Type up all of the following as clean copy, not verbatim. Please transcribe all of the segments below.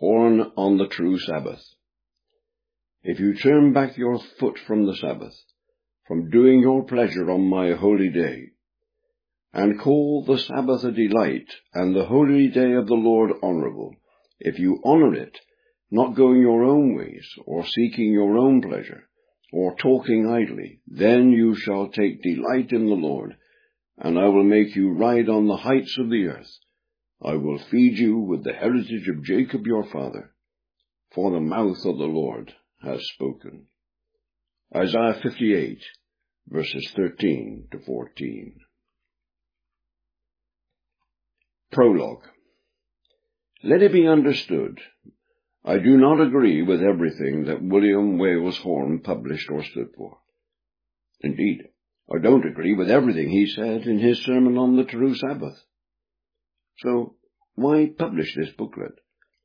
Horn on the True Sabbath. If you turn back your foot from the Sabbath, from doing your pleasure on my holy day, and call the Sabbath a delight, and the holy day of the Lord honorable, if you honor it, not going your own ways, or seeking your own pleasure, or talking idly, then you shall take delight in the Lord, and I will make you ride on the heights of the earth. I will feed you with the heritage of Jacob your father, for the mouth of the Lord has spoken. Isaiah 58, verses 13 to 14. Prologue. Let it be understood, I do not agree with everything that William Wales Horn published or stood for. Indeed, I don't agree with everything he said in his sermon on the True Sabbath. So, why publish this booklet?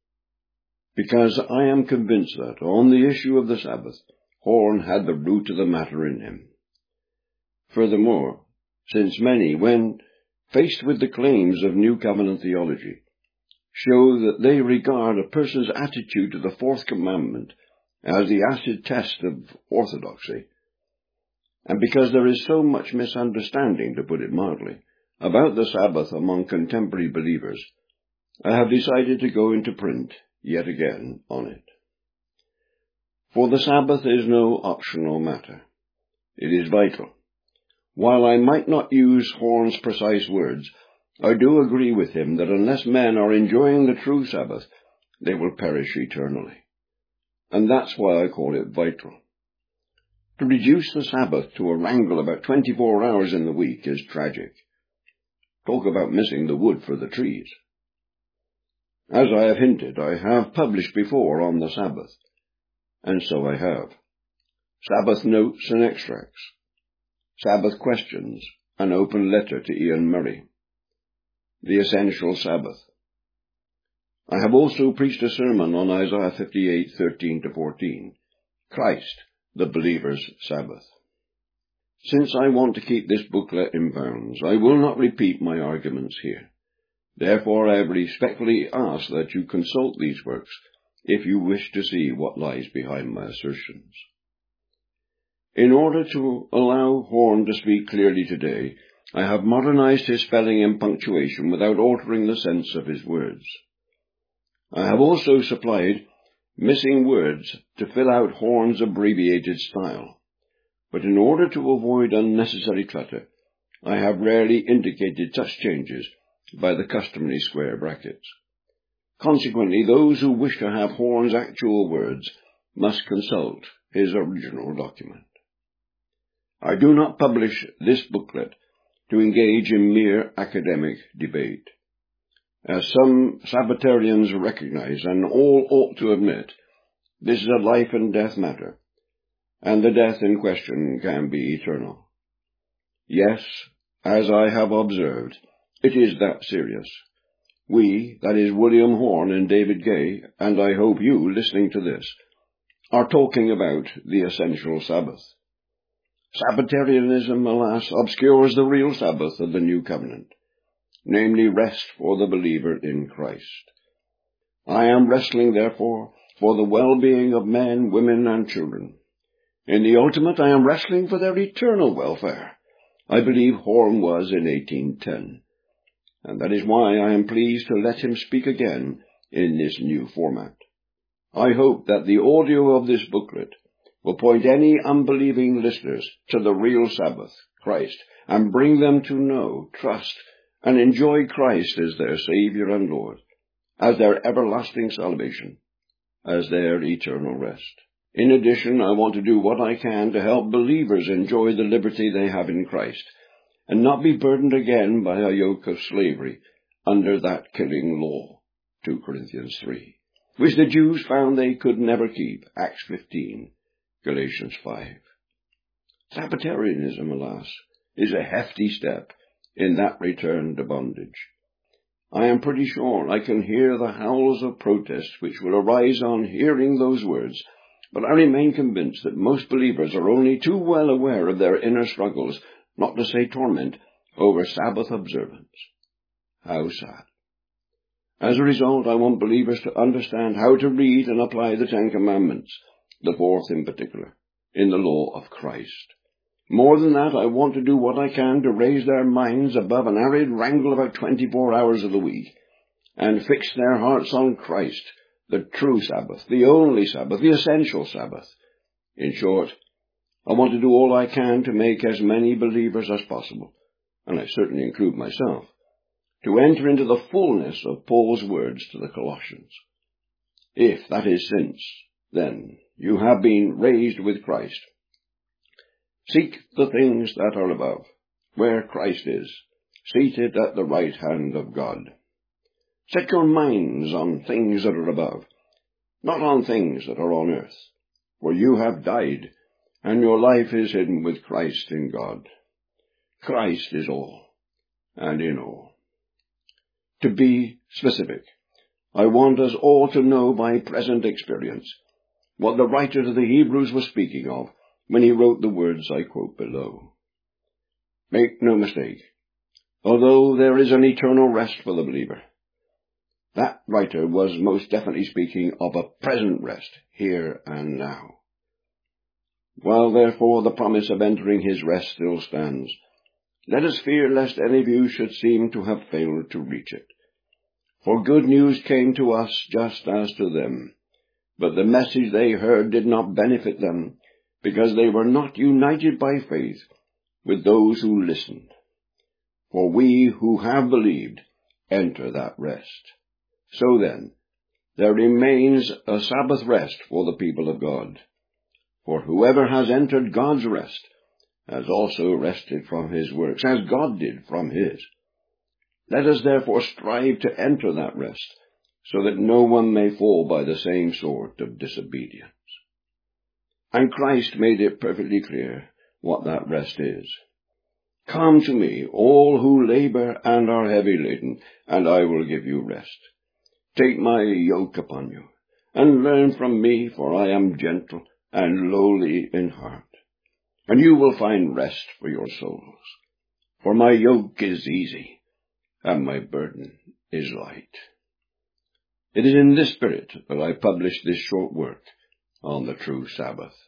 Because I am convinced that, on the issue of the Sabbath, Horn had the root of the matter in him. Furthermore, since many, when faced with the claims of New Covenant theology, show that they regard a person's attitude to the fourth commandment as the acid test of orthodoxy, and because there is so much misunderstanding, to put it mildly, about the Sabbath among contemporary believers, I have decided to go into print yet again on it. For the Sabbath is no optional matter. It is vital. While I might not use Horn's precise words, I do agree with him that unless men are enjoying the true Sabbath, they will perish eternally. And that's why I call it vital. To reduce the Sabbath to a wrangle about 24 hours in the week is tragic. Talk about missing the wood for the trees. As I have hinted, I have published before on the Sabbath, and so I have. Sabbath notes and extracts, Sabbath questions, an open letter to Ian Murray, the essential Sabbath. I have also preached a sermon on Isaiah 58, 13 to 14, Christ, the believer's Sabbath. Since I want to keep this booklet in bounds, I will not repeat my arguments here. Therefore, I respectfully ask that you consult these works if you wish to see what lies behind my assertions. In order to allow Horn to speak clearly today, I have modernized his spelling and punctuation without altering the sense of his words. I have also supplied missing words to fill out Horn's abbreviated style. But in order to avoid unnecessary clutter, I have rarely indicated such changes by the customary square brackets. Consequently, those who wish to have Horn's actual words must consult his original document. I do not publish this booklet to engage in mere academic debate. As some Sabbatarians recognize, and all ought to admit, this is a life and death matter, and the death in question can be eternal. Yes, as I have observed, it is that serious. We, that is William Horn and David Gay, and I hope you listening to this, are talking about the essential Sabbath. Sabbatarianism, alas, obscures the real Sabbath of the New Covenant, namely rest for the believer in Christ. I am wrestling, therefore, for the well-being of men, women, and children. In the ultimate, I am wrestling for their eternal welfare. I believe Horn was in 1810, and that is why I am pleased to let him speak again in this new format. I hope that the audio of this booklet will point any unbelieving listeners to the real Sabbath, Christ, and bring them to know, trust, and enjoy Christ as their Savior and Lord, as their everlasting salvation, as their eternal rest. In addition, I want to do what I can to help believers enjoy the liberty they have in Christ, and not be burdened again by a yoke of slavery under that killing law, 2 Corinthians 3, which the Jews found they could never keep, Acts 15, Galatians 5. Sabbatarianism, alas, is a hefty step in that return to bondage. I am pretty sure I can hear the howls of protest which will arise on hearing those words, but I remain convinced that most believers are only too well aware of their inner struggles, not to say torment, over Sabbath observance. How sad. As a result, I want believers to understand how to read and apply the Ten Commandments, the fourth in particular, in the law of Christ. More than that, I want to do what I can to raise their minds above an arid wrangle about 24 hours of the week, and fix their hearts on Christ, the true Sabbath, the only Sabbath, the essential Sabbath. In short, I want to do all I can to make as many believers as possible, and I certainly include myself, to enter into the fullness of Paul's words to the Colossians. If, that is, since, then, you have been raised with Christ, seek the things that are above, where Christ is, seated at the right hand of God. Set your minds on things that are above, not on things that are on earth, for you have died, and your life is hidden with Christ in God. Christ is all, and in all. To be specific, I want us all to know by present experience what the writer to the Hebrews was speaking of when he wrote the words I quote below. Make no mistake, although there is an eternal rest for the believer, that writer was most definitely speaking of a present rest, here and now. While therefore the promise of entering his rest still stands, let us fear lest any of you should seem to have failed to reach it. For good news came to us just as to them, but the message they heard did not benefit them, because they were not united by faith with those who listened. For we who have believed enter that rest. So then, there remains a Sabbath rest for the people of God. For whoever has entered God's rest has also rested from his works, as God did from his. Let us therefore strive to enter that rest, so that no one may fall by the same sort of disobedience. And Christ made it perfectly clear what that rest is. Come to me, all who labor and are heavy laden, and I will give you rest. Take my yoke upon you, and learn from me, for I am gentle and lowly in heart, and you will find rest for your souls. For my yoke is easy, and my burden is light. It is in this spirit that I publish this short work on the true Sabbath.